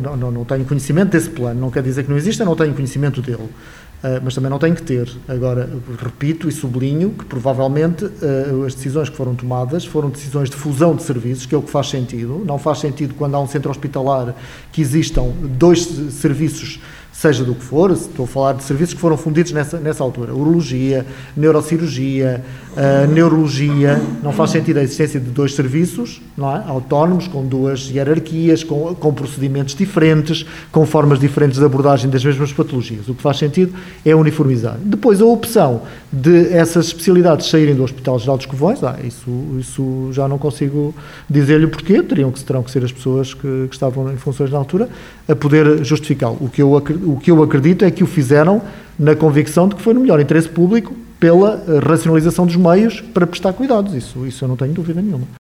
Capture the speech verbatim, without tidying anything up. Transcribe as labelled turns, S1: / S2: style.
S1: não, não, não tenho conhecimento desse plano, não quer dizer que não exista, não tenho conhecimento dele. Uh, mas também não tenho que ter. Agora, repito e sublinho que provavelmente uh, as decisões que foram tomadas foram decisões de fusão de serviços, que é o que faz sentido. Não faz sentido quando há um centro hospitalar que existam dois serviços, seja do que for, estou a falar de serviços que foram fundidos nessa, nessa altura, urologia, neurocirurgia, uh, neurologia, não faz sentido a existência de dois serviços, não é? Autónomos, com duas hierarquias, com, com procedimentos diferentes, com formas diferentes de abordagem das mesmas patologias. O que faz sentido é uniformizar. Depois, a opção de essas especialidades saírem do Hospital Geral dos Covões, ah, isso, isso já não consigo dizer-lhe o porquê, teriam que, terão que ser as pessoas que, que estavam em funções na altura a poder justificá-lo. O que eu acredito O que eu acredito é que o fizeram na convicção de que foi no melhor interesse público pela racionalização dos meios para prestar cuidados. Isso, isso eu não tenho dúvida nenhuma.